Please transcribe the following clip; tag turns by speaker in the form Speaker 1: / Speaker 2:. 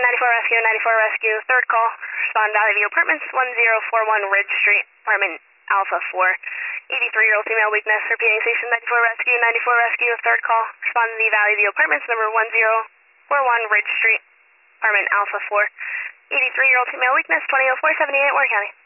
Speaker 1: 94 Rescue, 94 Rescue, third call. Respond Valley View Apartments, 1041 Ridge Street, apartment Alpha 4. 83-year-old female weakness, repeating station 94 Rescue, 94 Rescue, third call. Respond to the Valley View Apartments, number 1041 Ridge Street, apartment Alpha 4. 83-year-old female weakness, 200478 Warren County.